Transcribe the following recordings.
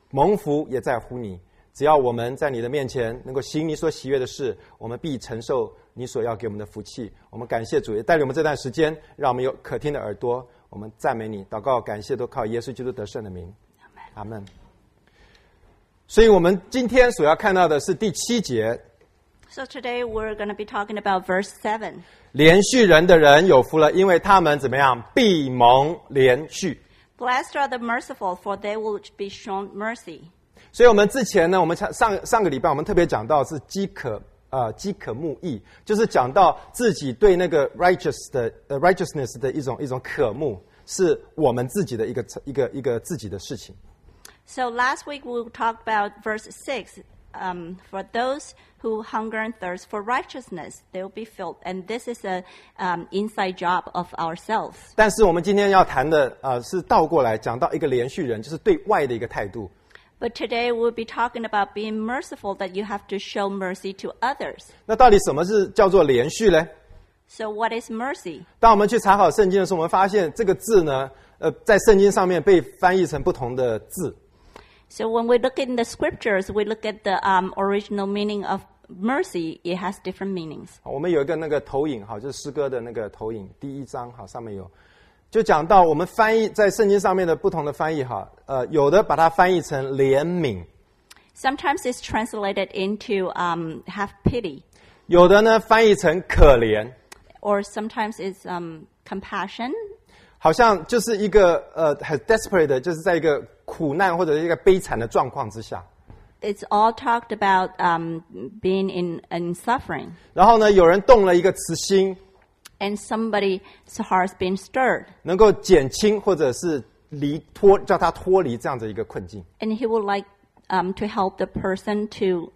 蒙福也在乎你。只要我们在你的面前能够行你所喜悦的事，我们必承受你所要给我们的福气。我们感谢主，也带领我们这段时间，让我们有可听的耳朵。我们赞美你，祷告感谢都靠耶稣基督得胜的名。阿们。所以我们今天所要看到的是第7节。 So today we're going to be talking about verse 7. 连续人的人有福了，因为他们怎么样？必蒙连续。 Blessed are the merciful, for they will be shown mercy. 所以我们之前呢，我们上个礼拜我们特别讲到是饥渴慕义，就是讲到自己对那个 righteousness 的一种渴慕，是我们自己的一个自己的事情。 So last week we talked about verse 6. For those who hunger and thirst for righteousness, they will be filled. And this is a inside job of ourselves. 但是我们今天要谈的是倒过来讲到一个连续人，就是对外的一个态度。 But today we'll be talking about being merciful, that you have to show mercy to others. 那到底什么是叫做连续呢？ So what is mercy? 当我们去查考圣经的时候，我们发现这个字呢，在圣经上面被翻译成不同的字。 So when we look in the scriptures, we look at the original meaning of mercy. It has different meanings. 我们有一个那个投影，就是诗歌的那个投影，第1章上面有，就讲到我们翻译在圣经上面的不同的翻译有的把它翻译成怜悯， Sometimes it's translated into have pity, 有的呢翻译成可怜， or sometimes it's compassion. 好像就是一个很 desperate 的，就是在一个苦难或者一个悲惨的状况之下。 It's all talked about being in suffering. 然后呢，有人动了一个慈心， And somebody's heart's been stirred. 能够减轻或者是叫他脱离这样的一个困境。 And he would like to help the person to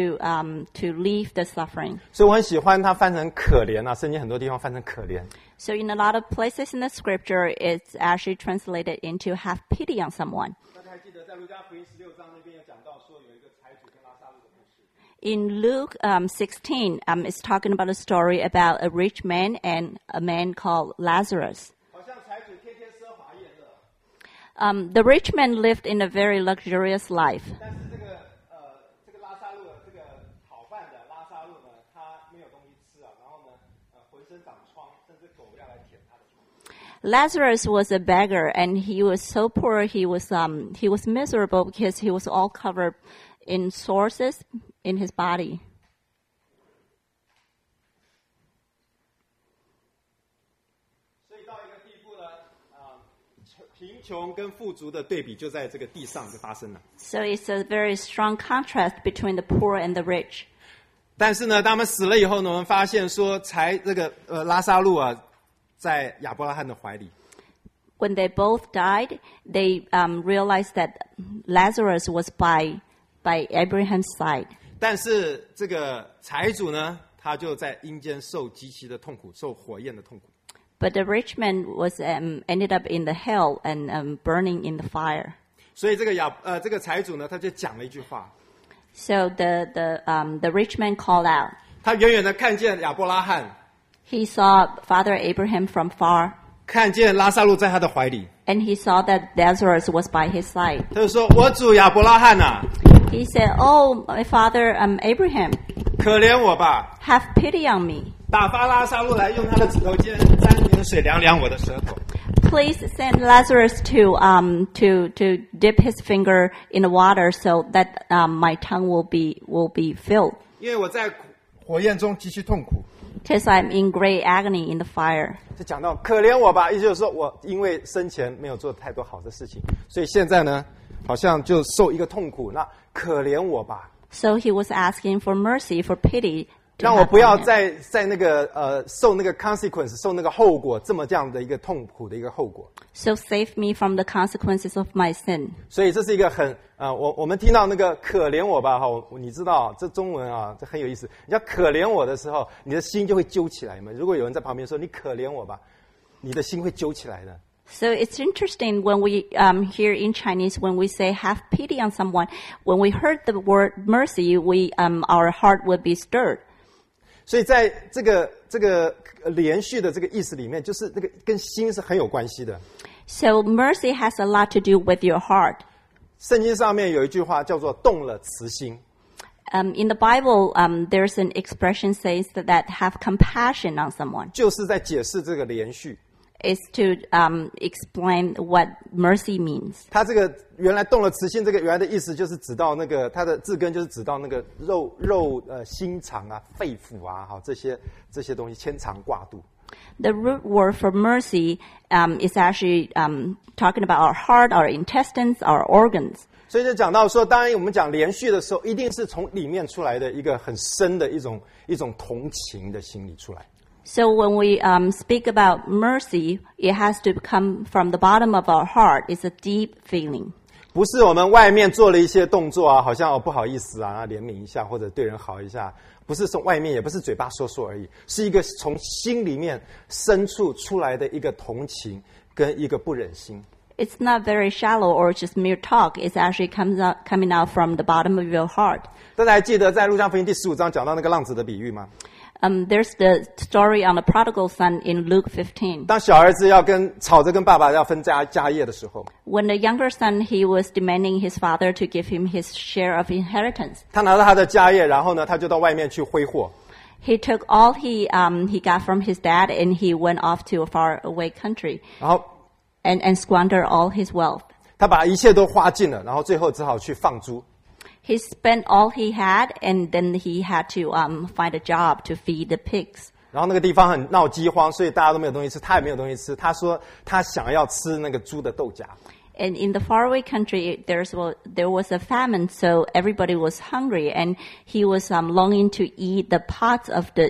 leave the suffering. 所以我很喜欢他翻成可怜圣经很多地方翻成可怜。 So in a lot of places in the scripture, it's actually translated into have pity on someone. 大家还记得在路加福音16章那边有讲到说有一个财主跟拉撒路的故事。 In Luke 16, it's talking about a story about a rich man and a man called Lazarus. 好像财主天天奢华宴乐， The rich man lived in a very luxurious life. 但是这个拉撒路这个讨饭的拉撒路呢，他没有东西吃然后呢，浑身长疮，甚至狗要来舔他的疮。 Lazarus was a beggar, and he was so poor. He was miserable because he was all covered in sores in his body. 所以到一个地步呢，贫穷跟富足的对比就在这个地上就发生了。 So it's a very strong contrast between the poor and the rich. 但是呢，当他们死了以后呢，我们发现说，拉撒路在亚伯拉罕的怀里。 When they both died, they realized that Lazarus was by Abraham's side. 但是这个财主呢，他就在阴间受极其的痛苦，受火焰的痛苦。 But the rich man was ended up in the hell and burning in the fire. 所以这个财主呢，他就讲了一句话。 So the rich man called out. 他远远的看见亚伯拉罕， He saw Father Abraham from far, 看见拉撒路在他的怀里， and he saw that Lazarus was by his side. 他就说：“我主亚伯拉罕 He said, "Oh, my father Abraham, 可怜我吧， have pity on me. 打发拉撒路来，用他的指头尖沾点水凉凉我的舌头。” Please send Lazarus to dip his finger in the water so that my tongue will be filled. 因为我在火焰中极其痛苦。 Because I'm in great agony in the fire. 就讲到可怜我吧，意思就是说我因为生前没有做太多好的事情，所以现在呢，好像就受一个痛苦。那可怜我吧， So he was asking for mercy, for pity. 让我不要在那个受那个 consequence 受那个后果这样的一个痛苦的一个后果。 So save me from the consequences of my sin. 所以这是一个很我们听到那个可怜我吧你知道这中文这很有意思。你要可怜我的时候，你的心就会揪起来嘛。如果有人在旁边说你可怜我吧，你的心会揪起来的。 So it's interesting when we here in Chinese when we say have pity on someone. When we heard the word mercy, our heart would be stirred. 所以在这个连续的这个意思里面，就是那个跟心是很有关系的。 So mercy has a lot to do with your heart. 圣经上面有一句话叫做动了慈心。 In the Bible, there's an expression says that have compassion on someone. 就是在解释这个连续。 Is to explain what mercy means. 他这个原来动了慈心，这个原来的意思就是指到那个它的字根就是指到那个心肠啊、肺腑啊，好这些东西牵肠挂肚。 The root word for mercy is actually talking about our heart, our intestines, our organs. 所以就讲到说，当然我们讲连续的时候，一定是从里面出来的一个很深的一种同情的心理出来。 So when we speak about mercy, it has to come from the bottom of our heart. It's a deep feeling. 不是我们外面做了一些动作啊，好像不好意思啊，怜悯一下或者对人好一下，不是从外面，也不是嘴巴说说而已，是一个从心里面深处出来的一个同情跟一个不忍心。 It's not very shallow or just mere talk. It's actually coming out from the bottom of your heart. 大家还记得在路加福音第15章讲到那个浪子的比喻吗？ There's the story on the prodigal son in Luke 15. 当小儿子要吵着跟爸爸要分家业的时候， When the younger son, he was demanding his father to give him his share of inheritance. 他拿到他的家业，然后呢，他就到外面去挥霍。 He took all he got from his dad and he went off to a faraway country 然后 and squandered all his wealth. 他把一切都花尽了，然后最后只好去放猪。 He spent all he had and then he had to find a job to feed the pigs. 然后那个地方很闹饥荒，所以大家都没有东西吃，他也没有东西吃。他说他想要吃那个猪的豆荚。 And in the faraway country, there was a famine, so everybody was hungry, and he was longing to eat the parts of the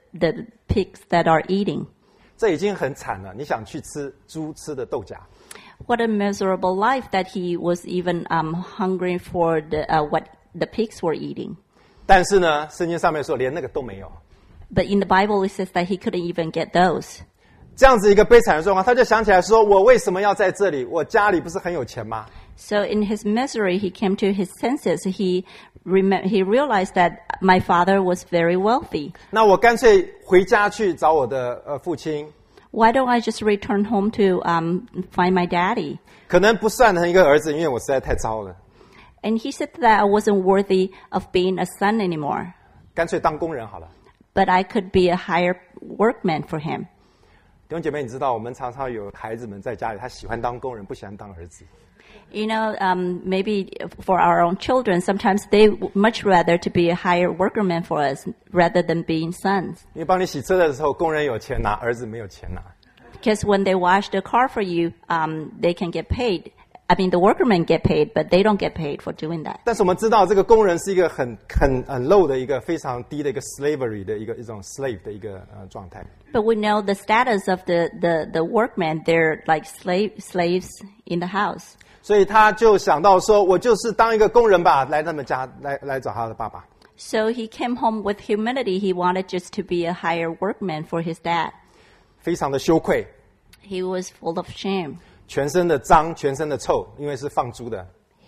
pigs that are eating. 这已经很惨了，你想去吃猪吃的豆荚？ What a miserable life that he was even hungry for what the pigs were eating. 但是呢，圣经上面说连那个都没有。 But in the Bible, it says that he couldn't even get those. 这样子一个悲惨的状况，他就想起来说：“我为什么要在这里？我家里不是很有钱吗？” So in his misery, he came to his senses. He realized that my father was very wealthy. 那我干脆回家去找我的父亲。 Why don't I just return home to find my daddy? 可能不算成一个儿子，因为我实在太糟了。 And he said that I wasn't worthy of being a son anymore. 干脆当工人好了。 But I could be a hired workman for him. 弟兄姐妹，你知道我们常常有孩子们在家里，他喜欢当工人，不喜欢当儿子。 You know, maybe for our own children, sometimes they much rather to be a hired workman for us rather than being sons. 因为帮你洗车的时候，工人有钱拿，儿子没有钱拿。 Because when they wash the car for you, they can get paid. I mean, the workmen get paid, but they don't get paid for doing that. 但是我们知道，这个工人是一个很low 的一个非常低的一个 slavery 的一种 slave 的一个状态。 But we know the status of the workmen. They're like slaves in the house. 所以他就想到说，我就是当一个工人吧，来他们家来找他的爸爸。 So he came home with humility. He wanted just to be a hired workman for his dad. 非常的羞愧， He was full of shame. 全身的脏，全身的臭，因为是放猪的。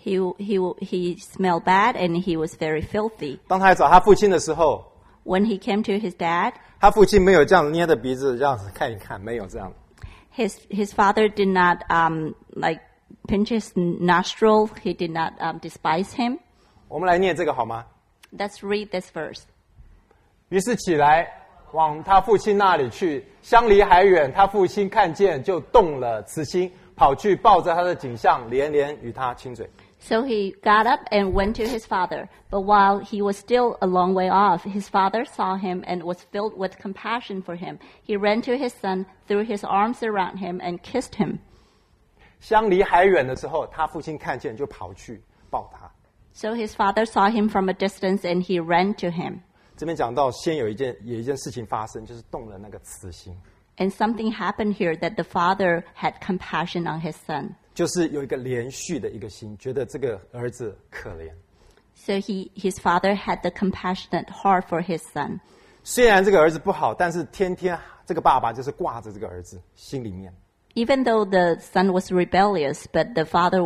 He smelled bad and he was very filthy. 当他来找他父亲的时候， When he came to his dad, 他父亲没有这样子捏着鼻子这样子看一看，没有这样。 his father did not like pinch his nostril. He did not despise him. 我们来念这个好吗？ Let's read this verse. 于是起来往他父亲那里去，相离还远，他父亲看见就动了慈心，跑去抱着他的颈项，连连与他亲嘴。 So he got up and went to his father. But while he was still a long way off, his father saw him and was filled with compassion for him. He ran to his son, threw his arms around him, and kissed him. 相离还远的时候，他父亲看见就跑去抱他。 So his father saw him from a distance and he ran to him. 这边讲到，先有一件事情发生，就是动了那个慈心， And something happened here that the father had compassion on his son. 就是有一个连续的一个心，觉得这个儿子可怜。 So his father had the compassionate heart for his son. 虽然这个儿子不好，但是天天这个爸爸就是挂着这个儿子心里面。 Even though the son was rebellious, but the father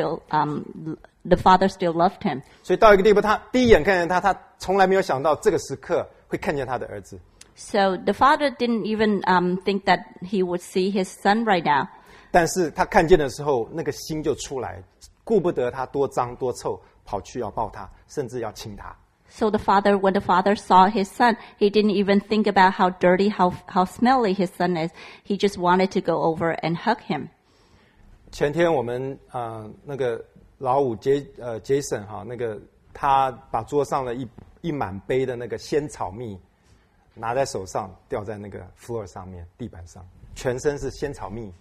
still loved him. 所以到一个地步，他第一眼看见他从来没有想到这个时刻会看见他的儿子。 So the father didn't even think that he would see his son right now. 但是他看见的时候，那个心就出来， 顾不得他多脏多臭，跑去要抱他，甚至要亲他。 So when the father saw his son, he didn't even think about how dirty, how smelly his son is. He just wanted to go over and hug him. 前天我们那个老五Jason 哈，那个他把桌上的一满杯的那个仙草蜜拿在手上，掉在那个 floor 上面，地板上，全身是仙草蜜。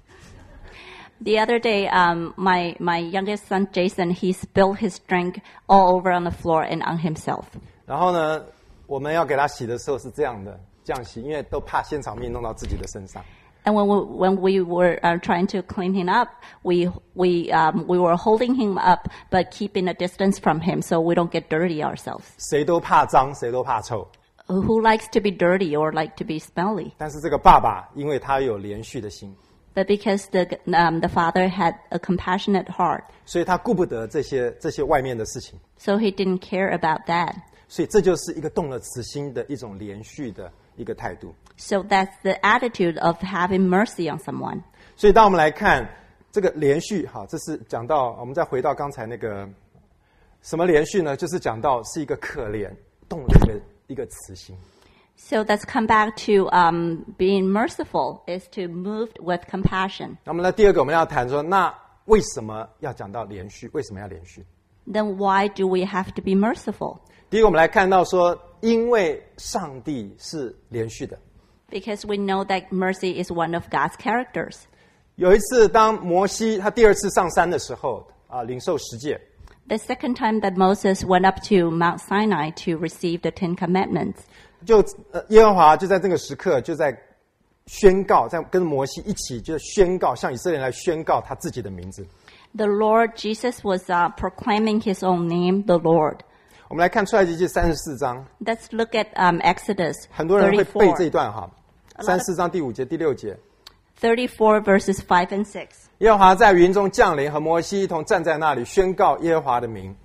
The other day, my youngest son Jason, he spilled his drink all over on the floor and on himself. 然后呢，我们要给他洗的时候是这样洗，因为都怕仙草蜜弄到自己的身上。 And when we were trying to clean him up, we were holding him up but keeping a distance from him so we don't get dirty ourselves. 谁都怕脏，谁都怕臭。 Who likes to be dirty or like to be smelly? 但是这个爸爸，因为他有连续的心。 But because the father had a compassionate heart, 所以他顾不得这些外面的事情， so he didn't care about that. 所以这就是一个动了慈心的一种连续的一个态度。 So that's the attitude of having mercy on someone. 所以当我们来看这个连续，好，这是讲到我们再回到刚才那个什么连续呢？就是讲到是一个可怜动了一个慈心。 So let's come back to being merciful is to move with compassion. 那么呢，第二个我们要谈说，那为什么要讲到连续？为什么要连续？ Then why do we have to be merciful? 第一个我们来看到说，因为上帝是连续的。 Because we know that mercy is one of God's characters. 有一次，当摩西他第二次上山的时候，领受十诫。 The second time that Moses went up to Mount Sinai to receive the Ten Commandments. 就耶和华就在这个时刻就在宣告，在跟摩西一起就宣告，向以色列人来宣告他自己的名字。 The Lord Jesus was proclaiming his own name, the Lord. 我们来看出埃及记34章。 Let's look at Exodus 很多人会背这一 34. 段哈，34章第5节、第6节。 34 verses 5 and 6. 耶和华在云中降临，和摩西一同站在那里，宣告耶和华的名。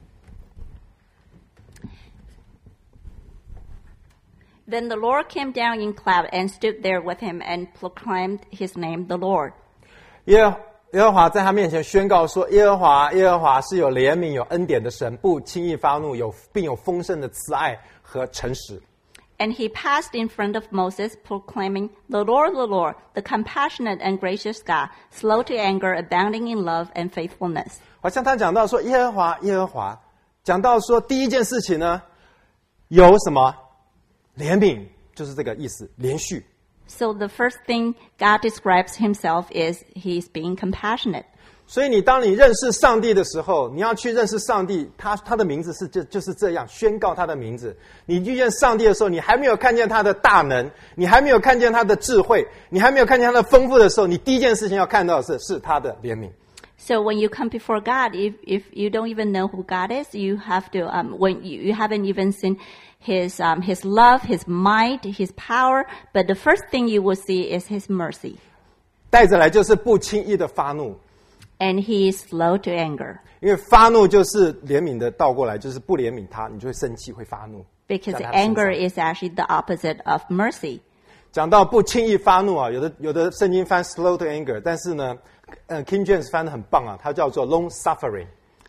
Then the Lord came down in cloud and stood there with him and proclaimed his name, the Lord. 耶和华在他面前宣告说：耶和华是有怜悯、有恩典的神，不轻易发怒，并有丰盛的慈爱和诚实。 And he passed in front of Moses, proclaiming, the Lord, the compassionate and gracious God, slow to anger, abounding in love and faithfulness. 好像他讲到说耶和华，讲到说第一件事情呢，有什么怜悯，就是这个意思，连续。 So the first thing God describes himself is he's being compassionate. 所以当你认识上帝的时候，你要去认识上帝，他的名字就是这样宣告他的名字。你遇见上帝的时候，你还没有看见他的大能，你还没有看见他的智慧，你还没有看见他的丰富的时候，你第一件事情要看到的是他的怜悯。 So when you come before God, if you don't even know who God is, you have to when you haven't even seen his love, his might, his power, but the first thing you will see is his mercy. 带着来就是不轻易的发怒。 And he is slow to anger. 因为发怒就是怜悯的倒过来，就是不怜悯他，你就会生气，会发怒。 Because anger is actually the opposite of mercy. 讲到不轻易发怒啊，有的圣经翻 slow to anger， 但是呢，King James 翻得很棒啊，它叫做 long suffering。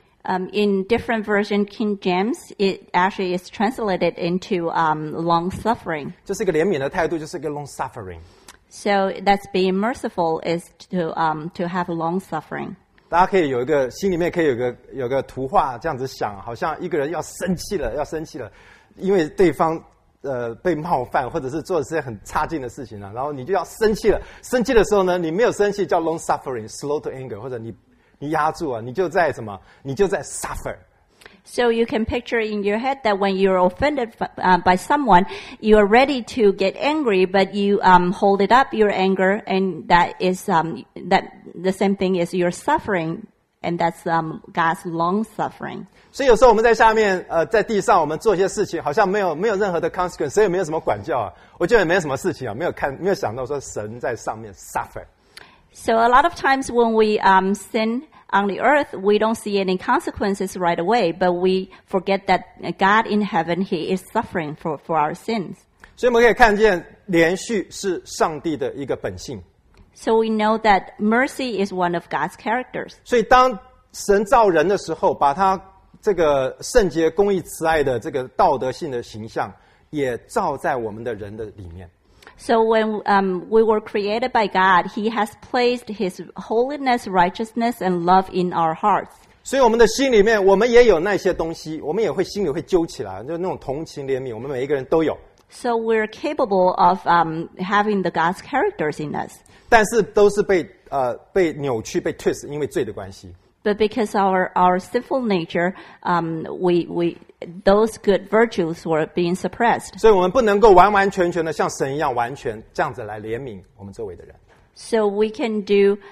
In different version, King James, it actually is translated into long suffering. 这是一个怜悯的态度，就是一个 long suffering。 So that's being merciful is to have long suffering. 大家可以心里面可以有个图画，这样子想，好像一个人要生气了，因为对方被冒犯，或者是做了些很差劲的事情了，然后你就要生气了。生气的时候呢，你没有生气叫 long suffering, slow to anger， 或者你压住啊，你就在 suffer。 So you can picture in your head that when you're offended by someone, you are ready to get angry, but you hold it up, your anger, and that is that the same thing is you're suffering, and that's God's long suffering. 所以有时候我们在下面在地上，我们做一些事情，好像没有任何的 consequence， 所以没有什么管教啊。我觉得也没有什么事情啊，没有想到说神在上面 suffer。 So a lot of times when we sin on the earth, we don't see any consequences right away, but we forget that God in heaven, he is suffering for our sins. 所以我们可以看见连续是上帝的一个本性。 So we know that mercy is one of God's characters. 所以当神造人的时候，把他这个圣洁、公义、慈爱的这个道德性的形象，也照在我们的人的里面。 So when we were created by God, He has placed His holiness, righteousness, and love in our hearts. 所以我们的心里面，我们也有那些东西，我们也会心里会揪起来，就那种同情、怜悯，我们每一个人都有。 So we're capable of having the God's characters in us. 但是都是被扭曲、被 twist， 因为罪的关系。 But because our sinful nature, those good virtues were being suppressed. 所以我们不能够完完全全的像神一样完全这样子来怜悯我们周围的人。 So we can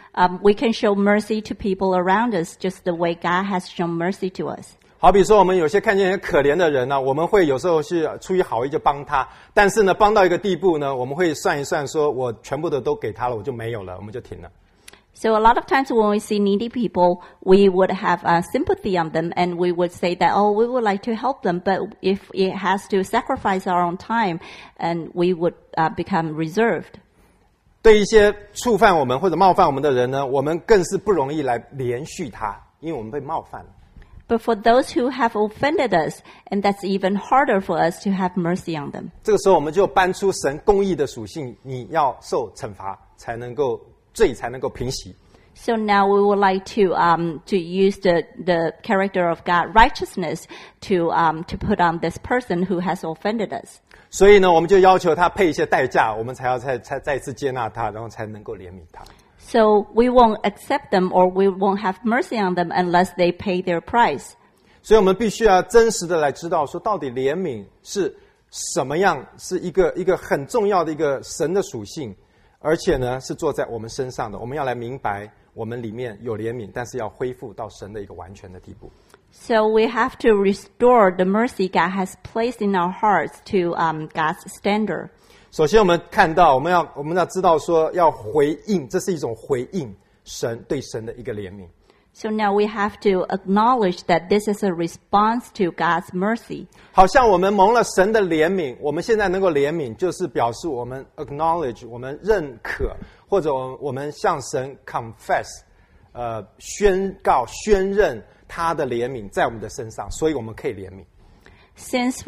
show mercy to people around us just the way God has shown mercy to us. 好比说，我们有些看见很可怜的人呢，我们会有时候是出于好意就帮他，但是呢，帮到一个地步呢，我们会算一算，说我全部的都给他了，我就没有了，我们就停了。 So a lot of times when we see needy people, we would have sympathy on them, and we would say that, oh, we would like to help them, but if it has to sacrifice our own time, and we would become reserved. 对一些触犯我们或者冒犯我们的人呢，我们更是不容易来连续他，因为我们被冒犯了。 But for those who have offended us, and that's even harder for us to have mercy on them. 这个时候我们就搬出神公义的属性，你要受惩罚，罪才能够平息。 So now we would like to use the character of God, righteousness, to put on this person who has offended us. 所以呢，我们就要求他配一些代价，我们才要再一次接纳他，然后才能够怜悯他。 So we won't accept them or we won't have mercy on them unless they pay their price. 所以我们必须要真实的来知道，说到底怜悯是什么样，是一个很重要的一个神的属性，而且呢是做在我们身上的。我们要来明白，我们里面有怜悯，但是要恢复到神的一个完全的地步。 So we have to restore the mercy God has placed in our hearts to God's standard. 首先，我们看到，我们要知道说，要回应，这是一种回应神对神的一个怜悯。 So now we have to acknowledge that this is a response to God's mercy. 好像我们蒙了神的怜悯，我们现在能够怜悯，就是表示我们 acknowledge， 我们认可，或者我们向神 confess， 宣告、宣认他的怜悯在我们的身上，所以我们可以怜悯。 Since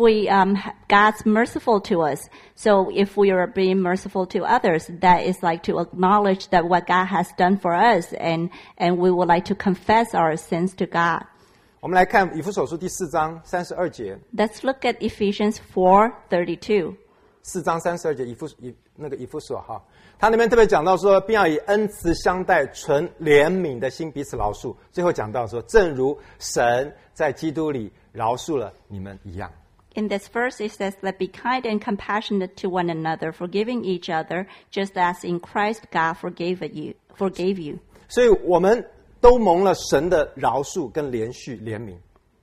God's merciful to us, so if we are being merciful to others, that is like to acknowledge that what God has done for us, and we would like to confess our sins to God. 我们来看以弗所书第4章32节。 Let's look at Ephesians 4:32. 4章32节，以弗所哈，他那边特别讲到说，并要以恩慈相待，存怜悯的心彼此饶恕。最后讲到说，正如神在基督里饶恕了你们一样。 In this verse, it says, "Let be kind and compassionate to one another, forgiving each other, just as in Christ God forgave you." 所以我们都蒙了神的饶恕跟连续怜悯。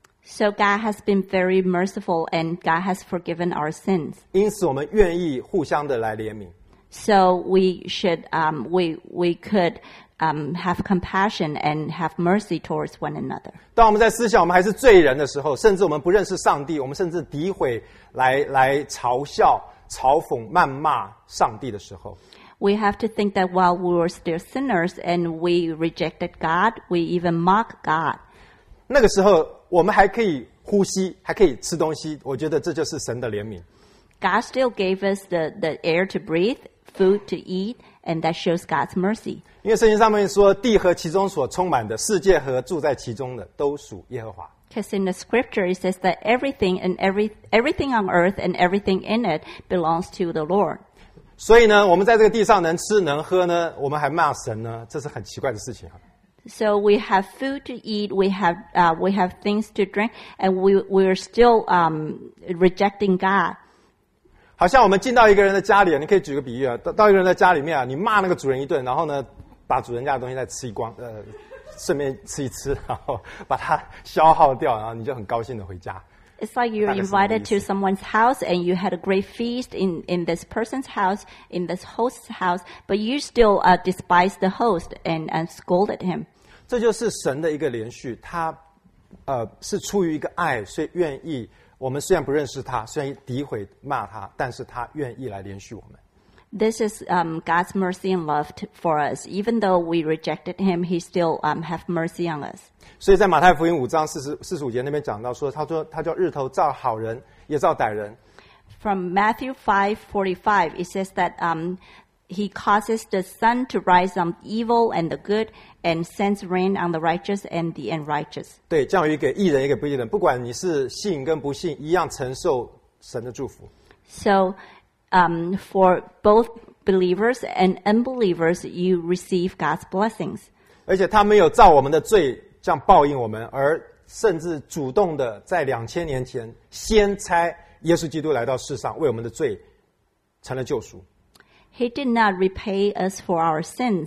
So God has been very merciful, and God has forgiven our sins. 因此，我们愿意互相的来怜悯。 So we should, we could have compassion and have mercy towards one another. 当我们在思想我们还是罪人的时候，甚至我们不认识上帝，我们甚至诋毁、来嘲笑、嘲讽、谩骂上帝的时候， We have to think that while we were still sinners and we rejected God, we even mock God. 那个时候我们还可以呼吸，还可以吃东西，我觉得这就是神的怜悯。 God still gave us the air to breathe, food to eat, and that shows God's mercy. 因为圣经上面说，地和其中所充满的，世界和住在其中的，都属耶和华。 Because in the scripture it says that everything on earth and everything in it belongs to the Lord. 所以呢，我们在这个地上能吃能喝呢，我们还骂神呢，这是很奇怪的事情啊。 So we have food to eat, we have things to drink, and we're still rejecting God. 好像我们进到一个人的家里，你可以举个比喻啊，到一个人的家里面啊，你骂那个主人一顿，然后呢，把主人家的东西再吃一光，顺便吃一吃，然后把它消耗掉，然后你就很高兴的回家。 It's like you're invited to someone's house and you had a great feast in this person's house, in this host's house, but you still despise the host and scolded him. 这就是神的一个连续，他是出于一个爱，所以愿意。我们虽然不认识他，虽然诋毁骂他，但是他愿意来连续我们。 This is God's mercy and love for us. Even though we rejected him, he still have mercy on us. 所以在马太福音5章45节那边讲到说，他说他叫日头照好人也照歹人。 From Matthew 5:45, it says that he causes the sun to rise on evil and the good, and sends rain on the righteous and the unrighteous. 对，降雨给义人也给不义人，不管你是信跟不信，一样承受神的祝福。 So, for both believers and unbelievers, you receive God's blessings. 而且他没有照我们的罪这样报应我们，而甚至主动的在2000年前先差耶稣基督来到世上，为我们的罪成了救赎。 He did not repay us for our sins.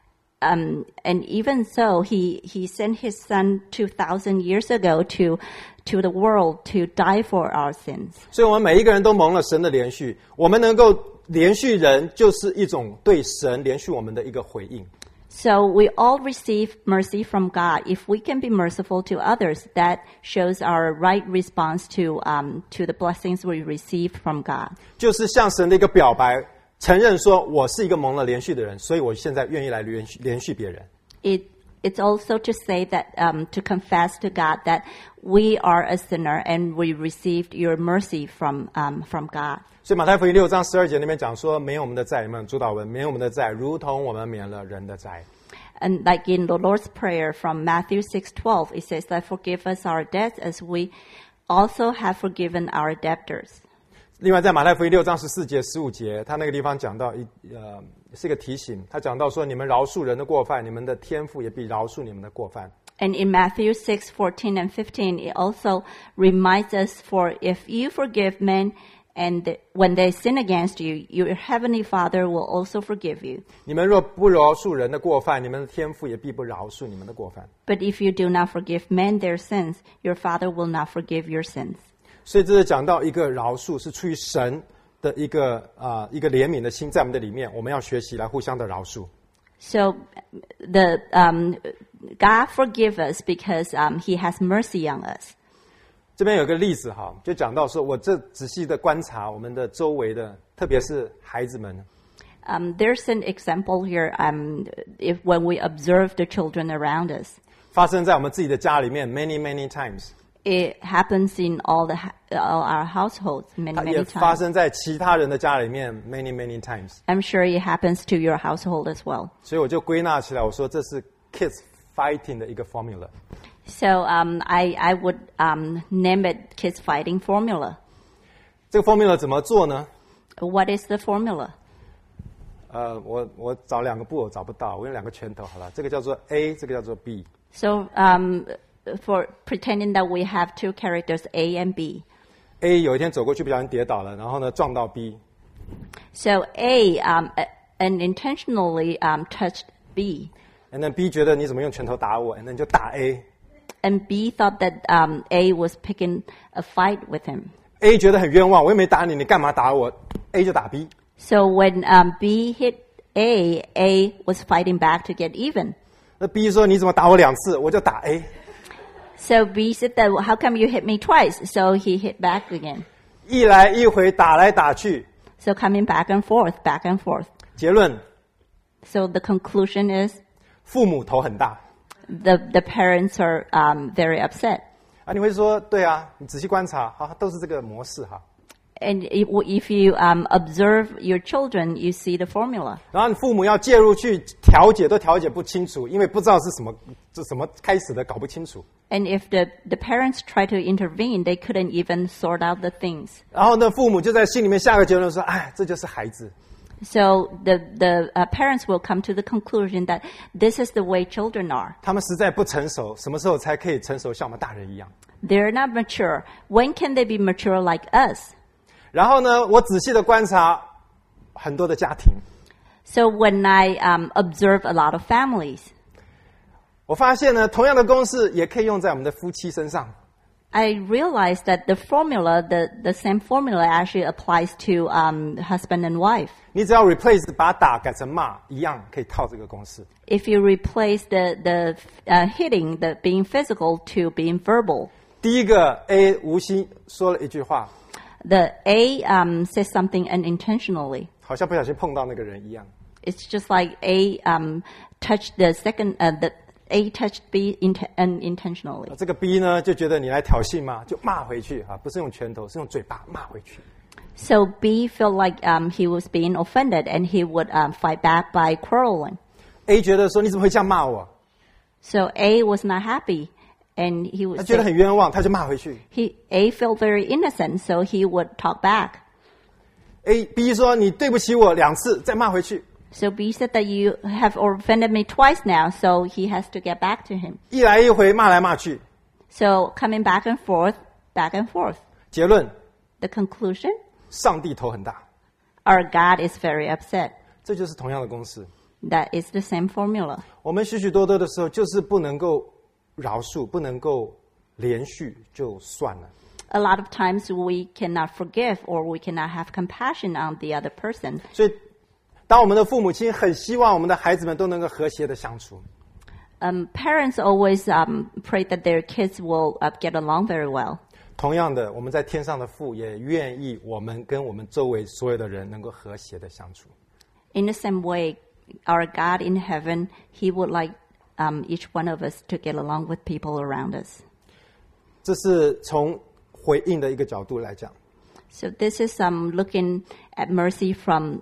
And even so, he sent his son 2,000 years ago to the world to die for our sins. 所以我们每一个人都蒙了神的连续，我们能够连续人，就是一种对神连续我们的一个回应。 So we all receive mercy from God. If we can be merciful to others, that shows our right response to the blessings we received from God. 就是向神的一个表白，承认说我是一个蒙了连续的人，所以我现在愿意来连续别人。 It's also to say that to confess to God that we are a sinner and we received your mercy from God. 所以马太福音6章12节那边讲说，免我们的债，有没有主导文？免我们的债，如同我们免了人的债。 And like in the Lord's Prayer from Matthew 6:12, it says that forgive us our debts as we also have forgiven our debtors. 另外，在马太福音6章14节、15节，他那个地方讲到是一个提醒，他讲到说，你们饶恕人的过犯，你们的天父也必饶恕你们的过犯。 And in Matthew 6:14 and 15, it also reminds us, for if you forgive men, and when they sin against you, your heavenly Father will also forgive you. 你们若不饶恕人的过犯，你们的天父也必不饶恕你们的过犯。 But if you do not forgive men their sins, your Father will not forgive your sins. 所以这是讲到一个饶恕是出于神的一个怜悯的心在我们的里面，我们要学习来互相的饶恕。 So God forgive us because He has mercy on us. 这边有个例子哈，就讲到说，我这仔细的观察我们的周围的，特别是孩子们。 There's an example here. When we observe the children around us, 发生在我们自己的家里面 many times. it happens in all our households 它也 many 发 times. 生在其他人的家里面 many times. I'm sure it happens to your household as well. 所以我就归纳起来，我说这是 kids fighting 的一个 formula。 So I would name it kids fighting formula. 这个 formula 怎么做呢？ What is the formula? 我找2个布偶找不到，我用2个拳头好了。这个叫做 A， 这个叫做 B。 So for pretending that we have two characters A and B. A 有一天走过去不小心跌倒了，然后呢撞到 B。 So A unintentionally touched B. And then B 觉得你怎么用拳头打我 ，and then 就打 A。 And B thought that A was picking a fight with him. A 觉得很冤枉，我又没打你，你干嘛打我 ？A 就打 B。 So when B hit A was fighting back to get even. 那 B 说你怎么打我2次，我就打 A。 So B said that, how come you hit me twice? So he hit back again. 一来一回打来打去， So coming back and forth. 结论 So the conclusion is 父母头很大。 the parents are very upset. 啊，你会说对啊，你仔细观察，好，都是这个模式哈。 And if you observe your children, you see the formula. 然后你父母要介入去调解，都调解不清楚，因为不知道是什么开始的，搞不清楚。 And if the parents try to intervene, they couldn't even sort out the things. 然后呢，父母就在心里面下个结论说：“哎，这就是孩子。” So the parents will come to the conclusion that this is the way children are. 他们实在不成熟，什么时候才可以成熟，像我们大人一样？ They're not mature. When can they be mature like us? 然后呢，我仔细的观察很多的家庭， So when I observe a lot of families, 我发现呢，同样的公式也可以用在我们的夫妻身上。 I realized that the same formula actually applies to husband and wife. 你只要 replace 把打改成骂，一样可以套这个公式。 If you replace the hitting, the being physical to being verbal. 第一个 A 无心说了一句话， The A says something unintentionally. 好像不小心碰到那个人一样。 It's just like A touched the second, the A touched B unintentionally. 这个 B 呢就觉得你来挑衅嘛，就骂回去啊，不是用拳头，是用嘴巴骂回去。 So B felt like he was being offended, and he would fight back by quarreling. A 觉得说你怎么会这样骂我？ So A was not happy, and he 他 would 觉得 say, 很冤枉，他就骂回去。 A felt very innocent, so he would talk back. B 说你对不起我2次，再骂回去。 So B said that you have offended me twice now, so he has to get back to him. 一来一回骂来骂去， So coming back and forth. 结论 The conclusion? 上帝头很大。 Our God is very upset. 这就是同样的公式。 That is the same formula. 我们许许多多的时候，就是不能够饶恕，不能够连续就算了。 A lot of times we cannot forgive or we cannot have compassion on the other person. 所以，当我们的父母亲很希望我们的孩子们都能够和谐的相处， Parents always pray that their kids will get along very well. 同样的，我们在天上的父也愿意我们跟我们周围所有的人能够和谐的相处。 In the same way, our God in heaven, He would like each one of us to get along with people around us. 这是从回应的一个角度来讲。 So this is looking at mercy from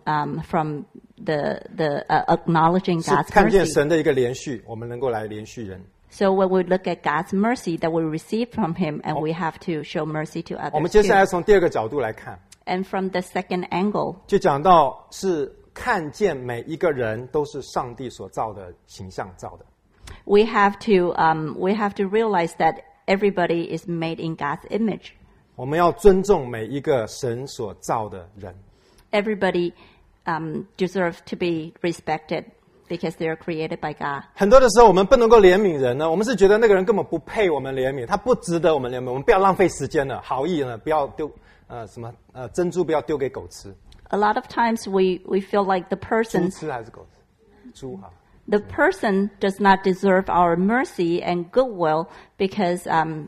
the acknowledging 是 God's 看见 mercy. 神的一个连续，我们能够来连续人。 So when we look at God's mercy that we receive from Him, and we have to show mercy to 我们 others 接下 too. 来从第2个角度来看， And from the second angle, 就讲到是看见每一个人都是上帝所造的形象造的。 we have to realize that everybody is made in God's image. 我们要尊重每一个神所造的人。 Everybody deserves to be respected because they are created by God. 很多的时候，我们不能够怜悯人呢，我们是觉得那个人根本不配我们怜悯，他不值得我们怜悯，我们不要浪费时间了，好意呢不要丢，珍珠不要丢给狗吃。 A lot of times we feel like the 猪 person 吃还是狗吃？猪哈。 the person does not deserve our mercy and goodwill because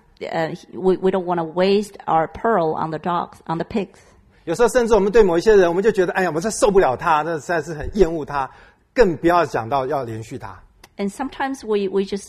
we don't want to waste our pearl on the dogs, on the pigs. 有时候甚至我们对某一些人，我们就觉得，哎呀，我真受不了他，那实在是很厌恶他，更不要讲到要连续他。 And sometimes we just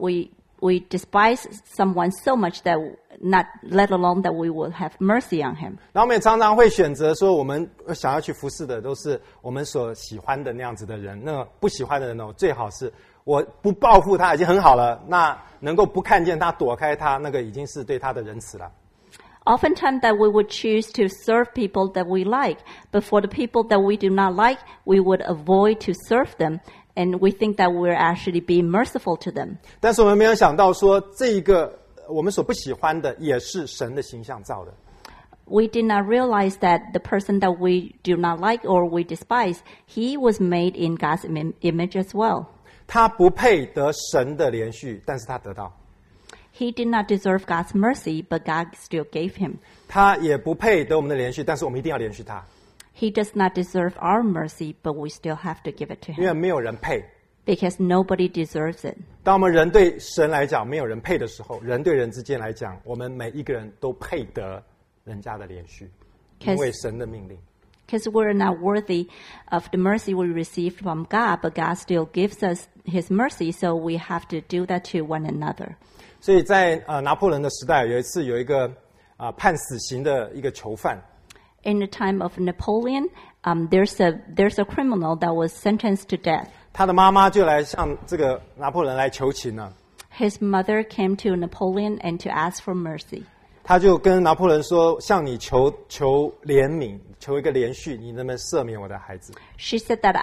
we despise someone so much that not let alone that we will have mercy on him. 然后我们也常常会选择说，我们想要去服侍的都是我们所喜欢的那样子的人，那不喜欢的人呢，最好是我不报复他已经很好了，那能够不看见他躲开他，那个已经是对他的仁慈了。 Oftentimes that we would choose to serve people that we like, but for the people that we do not like, we would avoid to serve them, and we think that we're actually being merciful to them. 但是我们没有想到说，这一个我们所不喜欢的，也是神的形象造的。 We did not realize that the person that we do not like or we despise, he was made in God's image as well. 他不配得神的连续，但是他得到。 He did not deserve God's mercy, but God still gave him. 他也不配得我们的连续，但是我们一定要连续他， He does not deserve our mercy, but we still have to give it to 因为 him 没有人配。 because nobody deserves it. 当我们人对神来讲没有人配的时候，人对人之间来讲，我们每一个人都配得人家的连续，因为神的命令。 Because we're not worthy of the mercy we receive from God, but God still gives us His mercy, so we have to do that to one another. 所以在拿破仑的时代，有一次有一个判死刑的一个囚犯， In the time of Napoleon, there's a criminal that was sentenced to death. 他的妈妈就来向这个拿破仑来求情了。 His mother came to Napoleon and to ask for mercy. 他就跟拿破仑说：“向你求怜悯，求一个连续，你能不能赦免我的孩子？” She said that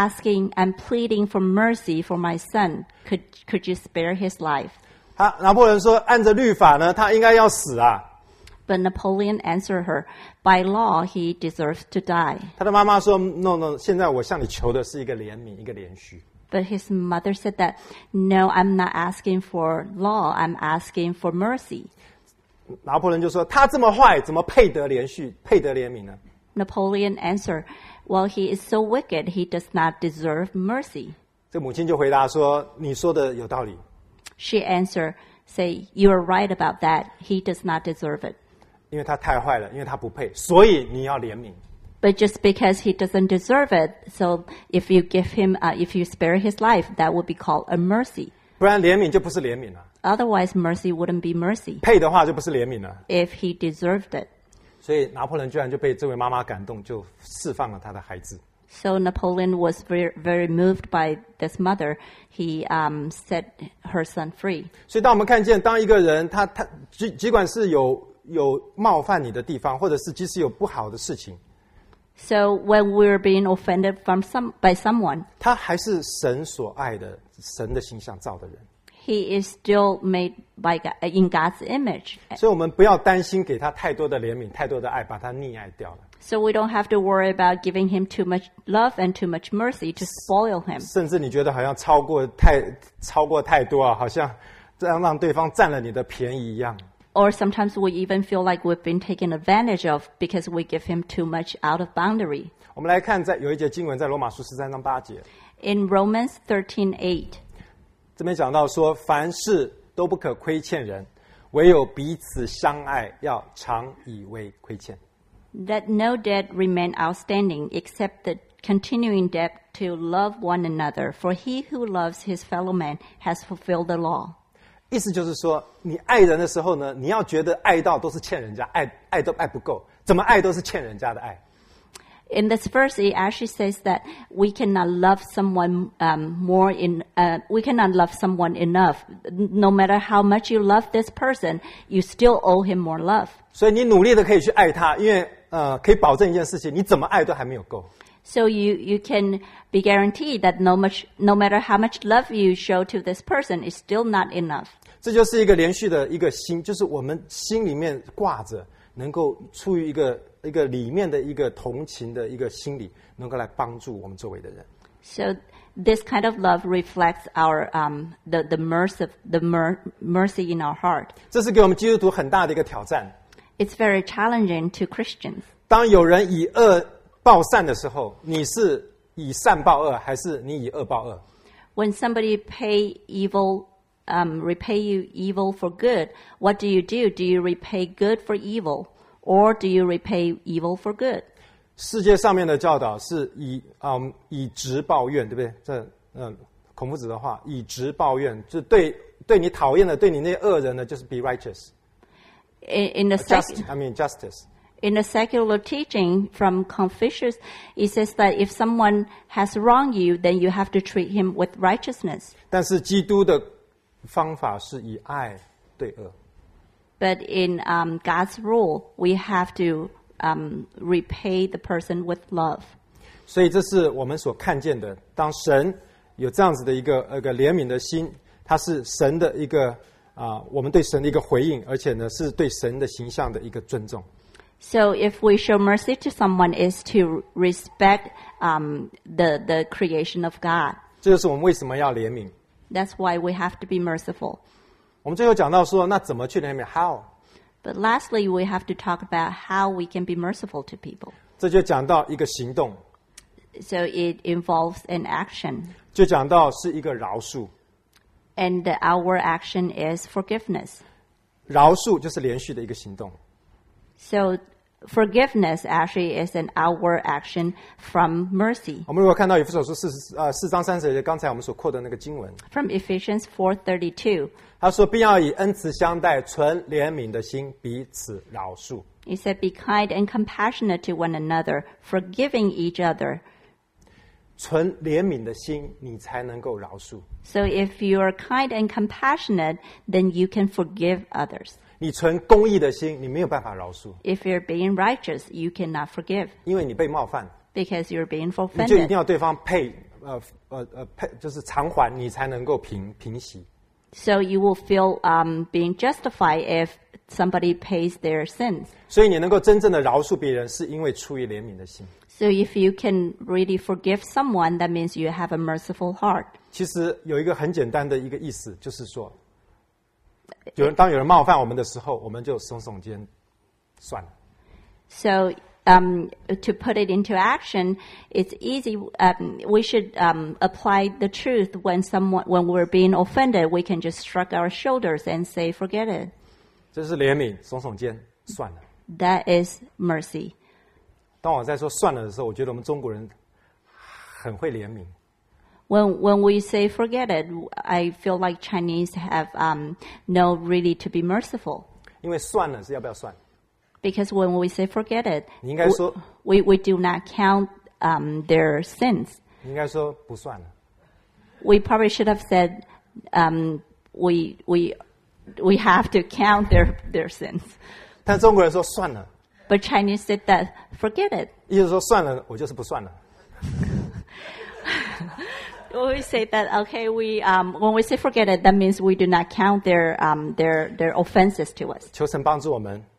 I'm pleading for mercy for my son. Could you spare his life? 拿破仑说：“按着律法呢，他应该要死啊。” But Napoleon answered her, by law, he deserves to die. 他的妈妈说 ：“No， 现在我向你求的是一个怜悯，一个连续。” But his mother said that, no, I'm not asking for law, I'm asking for mercy. 拿破仑就说：“他这么坏，怎么配得连续，配得怜悯呢？” Napoleon answered, well, he is so wicked, he does not deserve mercy. 这母亲就回答说：“你说的有道理。” She answered, say, you are right about that, he does not deserve it. 因为他太坏了，因为他不配，所以你要怜悯。 But just because he doesn't deserve it, so if you give him, if you spare his life, that would be called a mercy. 不然怜悯就不是怜悯了， Otherwise, mercy wouldn't be mercy 配的话就不是怜悯了。 if he deserved it. 所以拿破仑居然就被这位妈妈感动，就释放了他的孩子。 So Napoleon was very, very moved by this mother. He set her son free. 所以当我们看见，当一个人他尽管是有冒犯你的地方，或者是即使有不好的事情， So when we're being offended by someone, 他还是神所爱的，神的形象造的人。 he is still made by God, in God's image. 所以我们不要担心给他太多的怜悯、太多的爱，把他溺爱掉了。 So we don't have to worry about giving him too much love and too much mercy to spoil him. 甚至你觉得好像超过太多啊，好像这样让对方占了你的便宜一样。 Or sometimes we even feel like we've been taken advantage of because we give him too much out of boundary. 我们来看，有一节经文在罗马书13章8节， In Romans 13:8, 这边讲到说，凡事都不可亏欠人，唯有彼此相爱，要常以为亏欠。 that no debt remain outstanding except the continuing debt to love one another, for he who loves his fellow man has fulfilled the law. 意思就是说，你爱人的时候呢，你要觉得爱到都是欠人家，爱都爱不够，怎么爱都是欠人家的爱。 In this verse, it actually says that we cannot love someone we cannot love someone enough. No matter how much you love this person, you still owe him more love. 所以你努力的可以去爱他，因为可以保证一件事情，你怎么爱都还没有够。 So you can be guaranteed that no matter how much love you show to this person, it's still not enough. 这就是一个连续的一个心，就是我们心里面挂着，能够出于一个里面的一个同情的一个心理，能够来帮助我们周围的人。 So this kind of love reflects our the mercy in our heart. 这是给我们基督徒很大的一个挑战。 It's very challenging to Christians. 当有人以恶报善的时候，你是以善报恶，还是你以恶报恶？ When somebody repay you evil for good, what do you do? Do you repay good for evil, or do you repay evil for good? 世界上面的教导是以直报怨，对不对？这孔夫子的话，以直报怨，就对你讨厌的，对你那些恶人呢，就是 be righteous. In the justice. In the secular teaching from Confucius, it says that if someone has wronged you, then you have to treat him with righteousness. 但是基督的方法是以爱对恶。 But in God's rule, we have to repay the person with love. 所以这是我们所看见的。当神有这样子的一个怜悯的心，它是神的一个我们对神的一个回应，而且呢是对神的形象的一个尊重。 So if we show mercy to someone, is to respect the creation of God. 这就是我们为什么要怜悯。 That's why we have to be merciful. 我们最后讲到说，那怎么去怜悯 ？How？ But lastly, we have to talk about how we can be merciful to people. 这就讲到一个行动， So it involves an action. 就讲到是一个饶恕。 And our action is forgiveness. 饶恕就是连续的一个行动。 So forgiveness actually is an outward action from mercy. 我们如果看到以弗所书4章30节，刚才我们所扩的那个经文， From Ephesians 4:32, 他说：“并要以恩慈相待，存怜悯的心，彼此饶恕。” it said, "Be kind and compassionate to one another, forgiving each other." 存怜悯的心，你才能够饶恕。 So if you are kind and compassionate, then you can forgive others. 你存公义的心，你没有办法饶恕， If you're being righteous, you cannot forgive 因为你被冒犯， because you're being 你就一定 offended. 要对方配就是偿还，你才能够平息。 So you will feel being justified if somebody pays their sins. 所以你能够真正的饶恕别人，是因为出于怜悯的心。 So if you can really forgive someone, that means you have a merciful heart. 其实有一个很简单的一个意思，就是说，当有人冒犯我们的时候，我们就耸耸肩，算了。 So to put it into action, it's easy. We should apply the truth when we're being offended. We can just shrug our shoulders and say, "Forget it." 这是怜悯，耸耸肩，算了。 That is mercy. 当我在说算了的时候，我觉得我们中国人很会怜悯。 When we say forget it, I feel like Chinese have no really to be merciful. 因为算了是要不要算？ Because when we say forget it, 你应该说 we do not count their sins. 你应该说不算了。 We probably should have said we have to count their sins. 但中国人说算了， But Chinese said that forget it. 意思说算了，我就是不算了。 We say that okay. When we say forget it, that means we do not count their offenses to us. 求神帮助我们，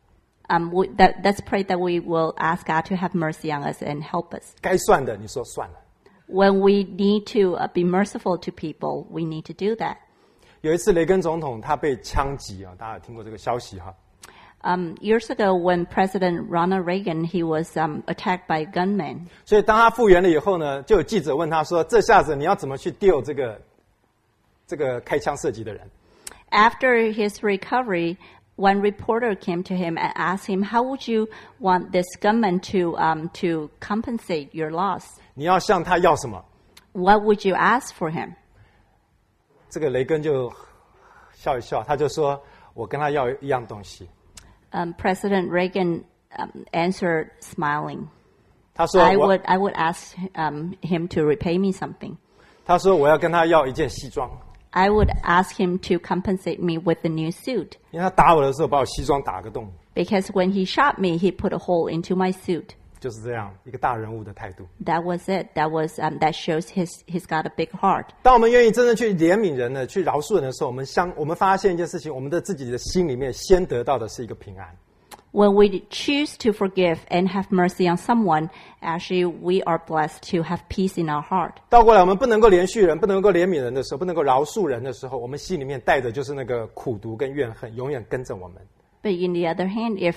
Let's pray that we will ask God to have mercy on us and help us. 该算的你说算了。 When we need to be merciful to people, we need to do that. 有一次雷根总统他被枪击啊，大家有听过这个消息哈？ Years ago, when President Ronald Reagan he was attacked by gunmen. 所以当他复原了以后呢，就有记者问他说：“这下子你要怎么去丢这个开枪射击的人？” After his recovery, one reporter came to him and asked him, "How would you want this gunman to compensate your loss? 你要向他要什么？ What would you ask for him?" 这个雷根就笑一笑，他就说：“我跟他要一样东西。” President Reagan answered, smiling. 他说 I 我 would ask him to repay me something. 他说我要跟他要一件西装， I would ask him to compensate me with a new suit. 因为他打我的时候把我西装打个洞， Because when he shot me, he put a hole into my suit. 就是这样一个大人物的态度。 That was it. That shows he's got a big heart. 当我们愿意真正去怜悯人呢，去饶恕人的时候，我们发现一件事情，我们的自己的心里面先得到的是一个平安。 When we choose to forgive and have mercy on someone, actually we are blessed to have peace in our heart. 倒过来，我们不能够怜恤人，不能够怜悯人的时候，不能够饶恕人的时候，我们心里面带着就是那个苦毒跟怨恨，永远跟着我们。 But in the other hand, if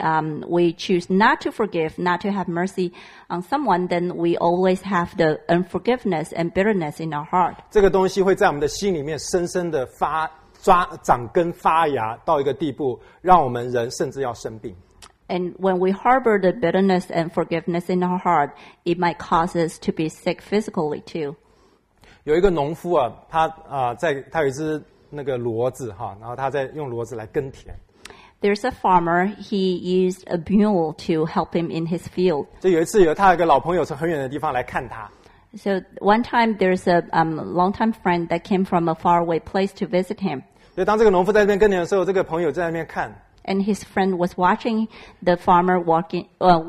we choose not to forgive, not to have mercy on someone, then we always have the unforgiveness and bitterness in our heart. 这个东西会在我们的心里面深深的长根发芽到一个地步，让我们人甚至要生病。 And when we harbor the bitterness and forgiveness in our heart, it might cause us to be sick physically too. 有一个农夫啊，他有一只那个骡子哈，然后他在用骡子来耕田。 There's a farmer, he used a mule to help him in his field. 就有一次他有一个老朋友从很远的地方来看他， So one time there's a longtime friend that came from a faraway place to visit him. 所以当这个农夫在那边耕田的时候，这个朋友在那边看， And his friend was watching the farmer working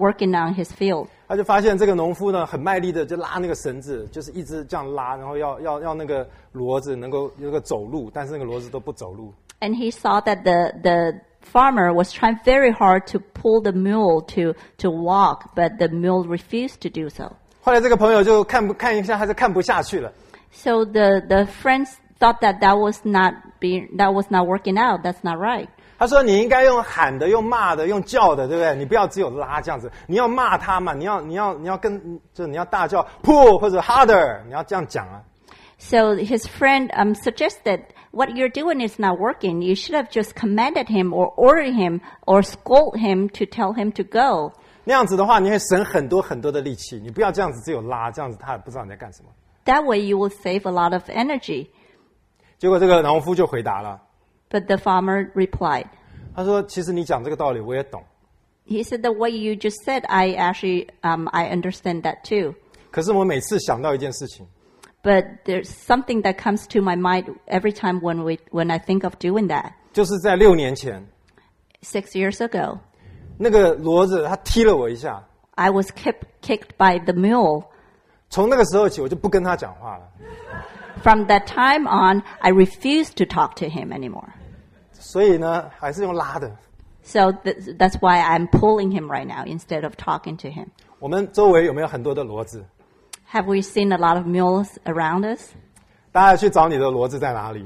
on his field. 他就发现这个农夫呢很卖力的就拉那个绳子，就是一直这样拉，然后要那个骡子能够走路，但是那个骡子都不走路。 And he saw that the farmer was trying very hard to pull the mule to walk, but the mule refused to do so. 后来这个朋友就看一下，他就看不下去了， So the friends thought that was not working out. That's not right. 他说：“你应该用喊的，用骂的，用叫的，对不对？你不要只有拉这样子，你要骂他嘛，你要你要大叫 pull 或者 harder， 你要这样讲啊。” So his friend suggested, what you're doing is not working. You should have just commanded him or ordered him or scolded him to tell him to go. 那样子的话，你会省很多很多的力气。你不要这样子只有拉，这样子他也不知道你在干什么。 That way you will save a lot of energy. 结果这个农夫就回答了， But the farmer replied, 他说：“其实你讲这个道理我也懂， he said, the way you just said, I actually, I understand that too. 可是我每次想到一件事情， But there's something that comes to my mind every time when I think of doing that. 就是在6年前， 6 years ago, 那个骡子他踢了我一下， I was kicked by the mule. 从那个时候起我就不跟他讲话了。 From that time on, I refused to talk to him anymore. 所以呢，还是用拉的。 So that's why I'm pulling him right now instead of talking to him. 我们周围有没有很多的骡子？ Have we seen a lot of mules around us? 大家去找你的骡子在哪里？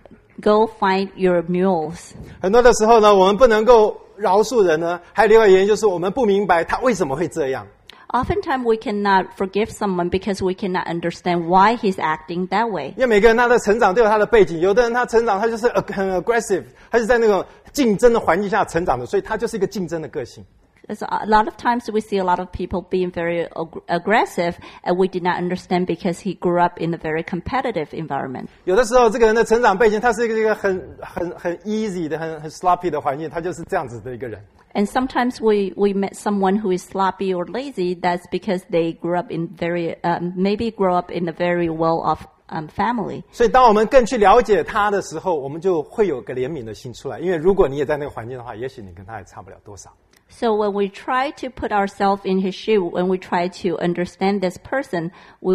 Go find your mules. 很多的时候呢，我们不能够饶恕人呢，还有另外一个原因就是我们不明白他为什么会这样。 Oftentimes we cannot forgive someone because we cannot understand why he's acting that way. 因为每个人他的成长都有他的背景，有的人他成长他就是很 aggressive，他是在那种竞争的环境下成长的，所以他就是一个竞争的个性。 There's a lot of times we see a lot of people being very aggressive, and we did not understand because he grew up in a very competitive environment. 有的时候，这个人的成长背景，他是一个很 easy 的、很 sloppy 的环境，他就是这样子的一个人。 And sometimes we met someone who is sloppy or lazy. That's because they grew up in maybe grow up in a very well-off family. 所以，当我们更去了解他的时候，我们就会有个怜悯的心出来。因为如果你也在那个环境的话，也许你跟他也差不了多少。 So when we try to put ourselves in his shoe, when we try to understand this person, it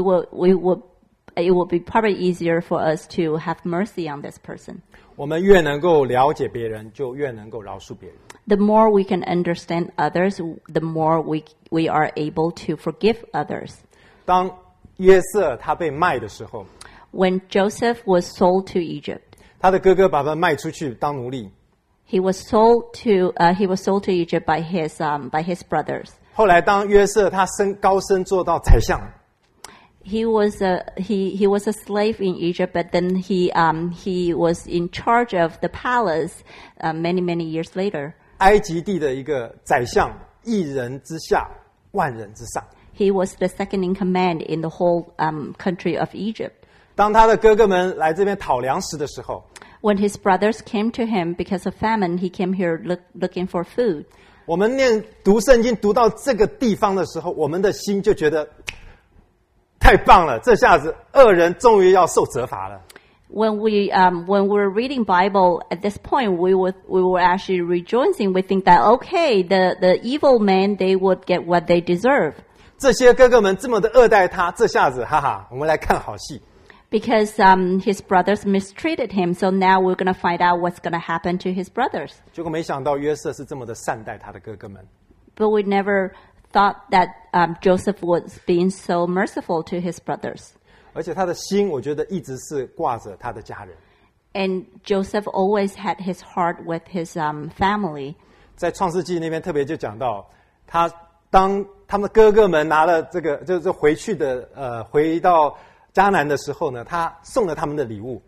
will be probably easier for us to have mercy on this person. 我们越能够了解别人，就越能够饶恕别人。 The more we can understand others, the more we are able to forgive others. 当约瑟他被卖的时候， When Joseph was sold to Egypt, 他的哥哥把他卖出去当奴隶。 he was sold to Egypt by his brothers. 后来，当约瑟他高升做到宰相， He was a slave in Egypt, but then he was in charge of the palace many years later. 埃及地的一个宰相，一人之下，万人之上。 He was the second in command in the whole country of Egypt. 当他的哥哥们来这边讨粮食的时候， When his brothers came to him because of famine, he came here looking for food. 我们读圣经读到这个地方的时候，我们的心就觉得太棒了，这下子恶人终于要受责罚了。 When we were reading Bible at this point, we were actually rejoicing. We think that okay, the evil men, they would get what they deserve. 这些哥哥们这么的恶待他，这下子哈哈，我们来看好戏。 Because his brothers mistreated him, so now we're going to find out what's going to happen to his brothers. 结果没想到约瑟是这么的善待他的哥哥们。 But we never thought that Joseph was being so merciful to his brothers. 而且他的心，我觉得一直是挂着他的家人。 And Joseph always had his heart with his family. 在创世纪那边特别就讲到，当他们哥哥们拿了这个就是回到迦南的时候呢，他送了他们的礼物。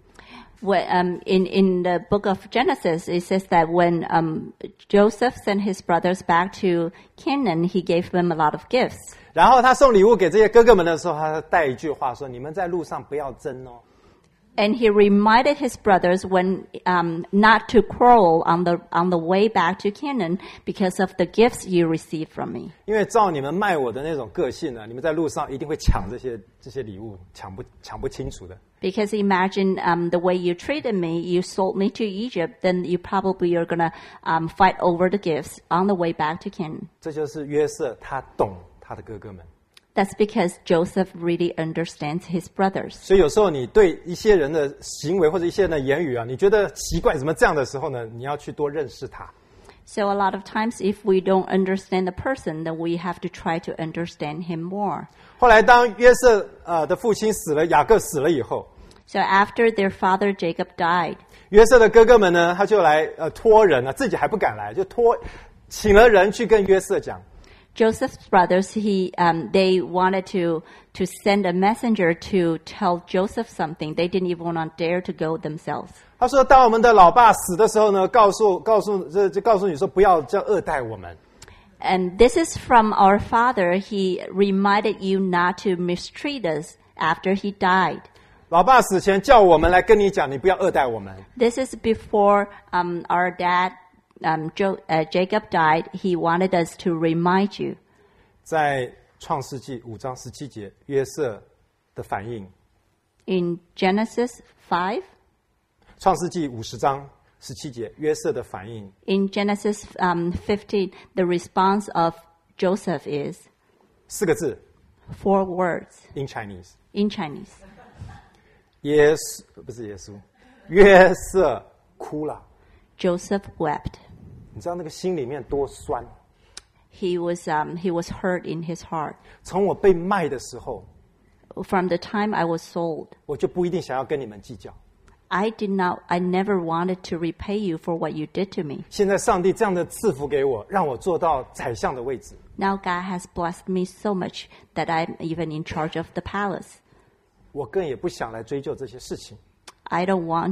In the book of Genesis, it says that when Joseph sent his brothers back to Canaan, he gave them a lot of gifts. 然后他送礼物给这些哥哥们的时候，他带一句话说：“你们在路上不要争哦。” And he reminded his brothers when not to quarrel on the way back to Canaan because of the gifts you received from me. 因为照你们卖我的那种个性呢，你们在路上一定会抢这些礼物，抢不清楚的。 Because imagine the way you treated me, you sold me to Egypt, then you probably are gonna fight over the gifts on the way back to Canaan. 这就是约瑟他懂他的哥哥们。 That's because Joseph really understands his brothers. 所以有时候你对一些人的行为或者一些人的言语啊，你觉得奇怪，怎么这样的时候呢？你要去多认识他。 So a lot of times, if we don't understand the person, then we have to try to understand him more. 后来当约瑟的父亲死了，雅各死了以后， So after their father Jacob died, 约瑟的哥哥们呢，他就来托人啊，自己还不敢来，就请了人去跟约瑟讲。 Joseph's brothers, they wanted to send a messenger to tell Joseph something. They didn't even want to dare to go themselves. 他说：“当我们的老爸死的时候呢，告诉你说，不要这样恶待我们。” And this is from our father. He reminded you not to mistreat us after he died. 老爸死前叫我们来跟你讲，你不要恶待我们。 This is before our dad. Jacob died, he wanted us to remind you. 在创世纪5章17节，约瑟的反应。 In Genesis 5, 创世纪50章17节，约瑟的反应。 in Genesis 15, the response of Joseph is 4个字 4 words ，in Chinese。 in Chinese. 约瑟哭了。 Joseph wept. 你知道那个心里面多酸。 He was hurt in his heart. 从我被卖的时候， From the time I was sold, 我就不一定想要跟你们计较。 I never wanted to repay you for what you did to me. 现在上帝这样的赐福给我，让我做到宰相的位置。 Now God has blessed me so much that I'm even in charge of the palace. 我更也不想来追究这些事情。 I don't want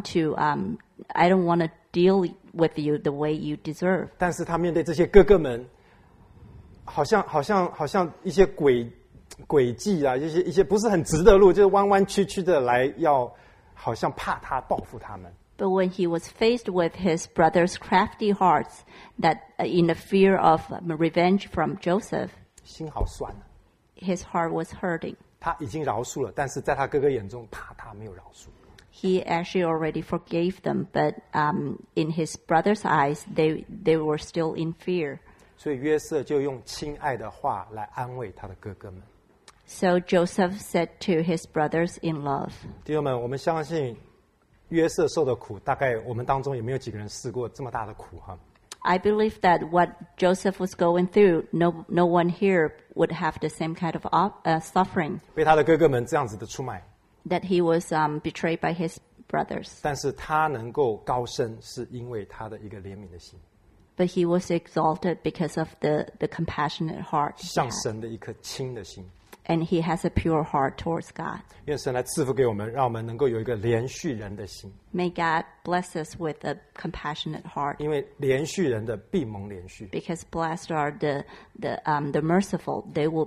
to deal with you the way you deserve. 但是他面对这些哥哥们， 好像一些诡计啊，一些不是很直的路，就是弯弯曲曲的来要，好像怕他报复他们。 But when he was faced with his brothers' crafty hearts, that in the fear of revenge from Joseph, 心好酸啊。 his heart was hurting. 他已经饶恕了，但是在他哥哥眼中，怕他没有饶恕。 He actually already forgave them, but in his brothers' eyes, they were still in fear. 所以约瑟就用亲爱的话来安慰他的哥哥们。 So Joseph said to his brothers in love. 弟兄们，我们相信约瑟受的苦，大概我们当中也没有几个人试过这么大的苦哈。 I believe that what Joseph was going through, no one here would have the same kind of suffering. 被他的哥哥们这样子的出卖。 That he was betrayed by his brothers. 但是他能够高升，是因为他的一个怜悯的心， But he was exalted because of the compassionate heart. 向神的一颗亲的心。 And he has a pure heart towards God. 愿神来赐福给我们，让我们能够有一个连续人的心。 May God bless us with a compassionate heart. 因为连续人的必蒙连续。 Because blessed are the merciful, they will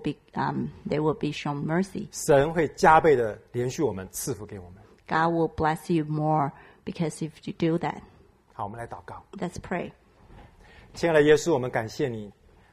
be shown mercy. 神会加倍的连续我们，赐福给我们。 God will bless you more because if you do that. 好，我们来祷告。 Let's pray. 亲爱的耶稣，我们感谢你。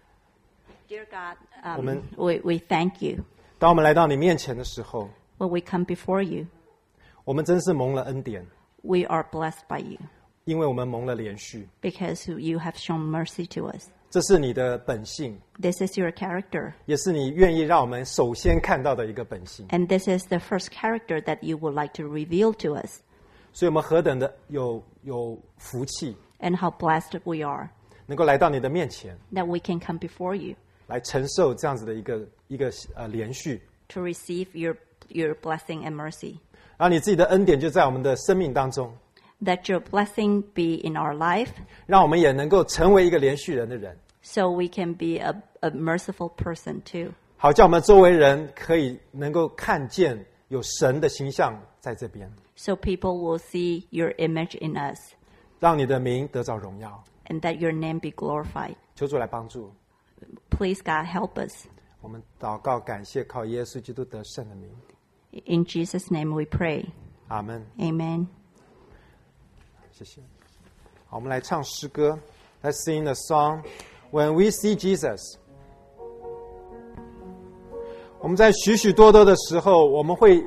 Dear God, Amen. we thank you. 当我们来到你面前的时候， When we come before you, 我们真是蒙了恩典， we are blessed by you 因为我们蒙了连续。 because you have shown mercy to us. 这是你的本性， This is your character, 也是你愿意让我们首先看到的一个本性。 and this is the first character that you would like to reveal to us. 所以我们何等的有福气， And how blessed we are 能够来到你的面前， that we can come before you 来承受这样子的一个连续。 to receive your blessing and mercy. 然后你自己的恩典就在我们的生命当中， That your blessing be in our life, 让我们也能够成为一个连续人的人， so we can be a merciful person too. 好叫我们周围人可以能够看见有神的形象在这边， So people will see your image in us, 让你的名得着荣耀。 and that your name be glorified. 求主来帮助 Please, God, help us. 我们，祷告感谢靠耶稣基督得胜的名， In Jesus' name we pray. 阿门。 Amen. 谢谢。好，我们来唱诗歌。Let's sing the song When We See Jesus。我们在许许多多的时候，我们会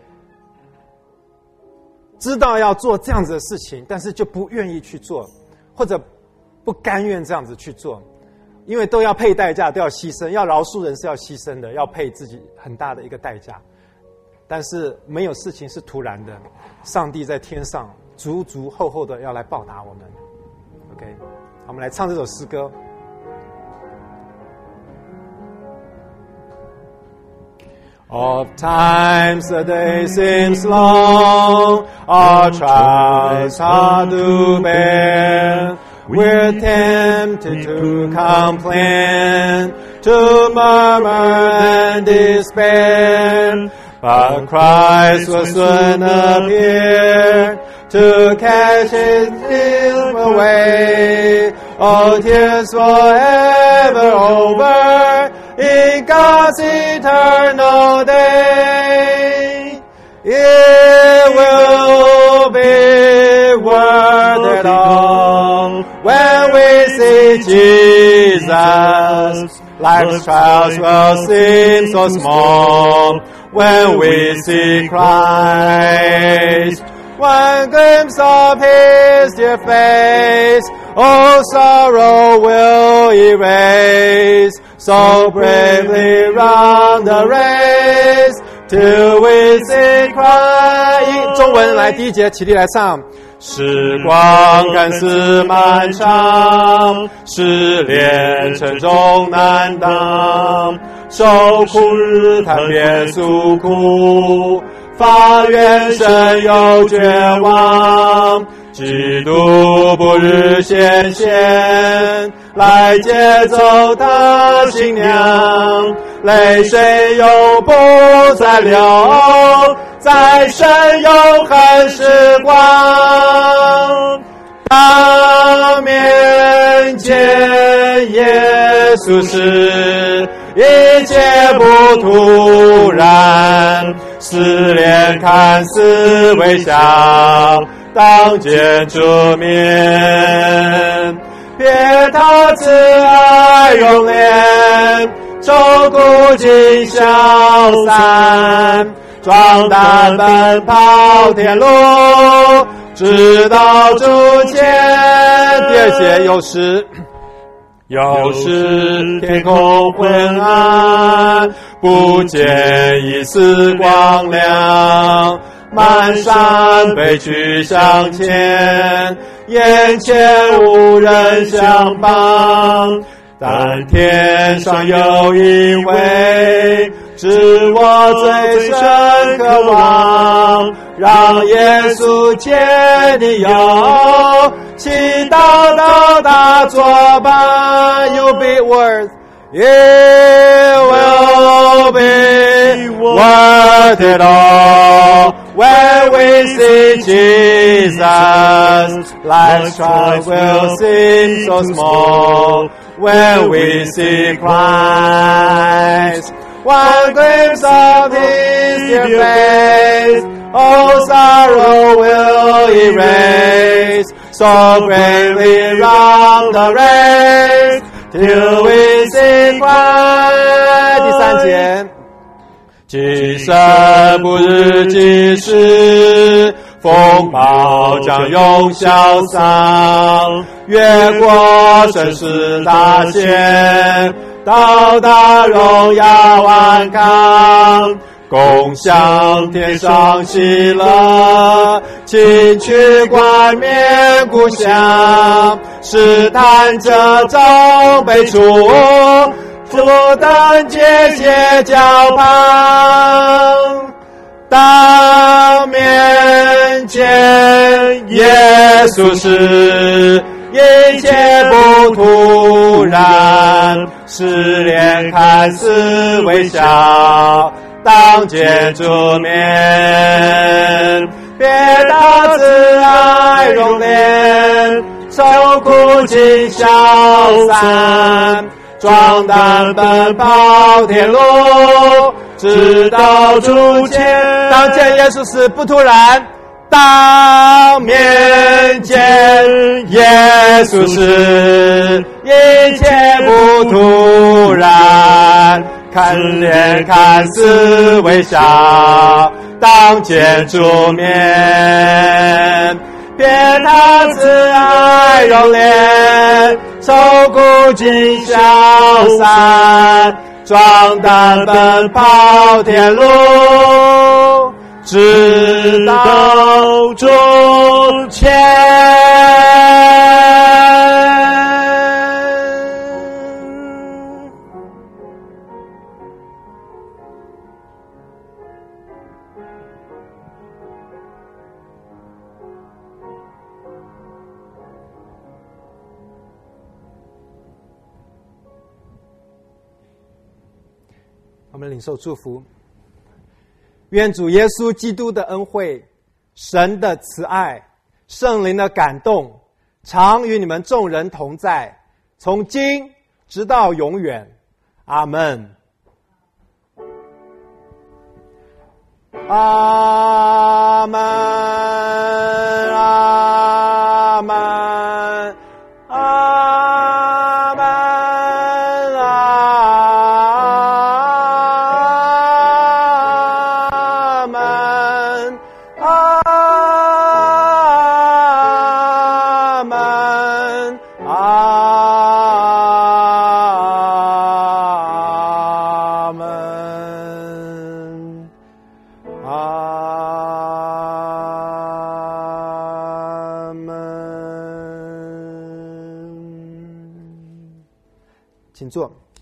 知道要做这样子的事情，但是就不愿意去做，或者不甘愿这样子去做，因为都要配代价，都要牺牲，要饶恕人是要牺牲的，要配自己很大的一个代价。但是没有事情是突然的，上帝在天上足足厚厚的要来报答我们。OK， 好，我们来唱这首诗歌。Of times the day seems long, our trials hard to bear. We're tempted to complain, to murmur and despair. But Christ will soon appear to catch it away. All tears forever over in God's eternal day. It will be worth it all when we see Jesus. Life's trials will seem so small when we see Christ. One glimpse of His dear face, all sorrow will erase. So bravely run the race till we see Christ. 中文来第一节，起立来唱。时光看似漫长，试炼沉重难当，受苦日谈别诉苦，发愿神有绝望，基督不日显现，来接走他新娘，泪水永不再流，在神永恒时光，当面见耶稣是一切不突然，失恋看似微小，当见主面，别他慈爱容颜，受苦尽消散，壮胆奔跑天路，直到主前。第二节，有时天空昏暗，不见一丝光亮，漫山北去向前，眼前无人相帮，但天上有一位，是我最深渴望，让耶稣见你有祈祷到他作伴。You'll be worth, you will be worth it all. When we see Jesus, life's trials will seem so small. When we see Christ, one glimpse of His dear face, all sorrow will erase. So bravely run the race, till we see Christ. 第三节，今生不日今时，风暴将永消丧，越过生死大险，到达荣耀安康，共享天上喜乐，请去冠冕故乡，试探着终备处，复登界些脚旁，当面见耶稣时，一切不突然，失恋看似微小，当见主面，别他慈爱容颜，受苦尽消散，壮胆奔跑天路，直到主前。当见耶稣时不突然，当面见耶稣时，一切不突然，看脸看似微笑，当见主面，别他慈爱容颜，受苦尽消散，壮胆奔跑天路，直到主前。我们领受祝福，愿主耶稣基督的恩惠、神的慈爱、圣灵的感动，常与你们众人同在，从今直到永远。阿们。阿们。阿们。阿门。请坐。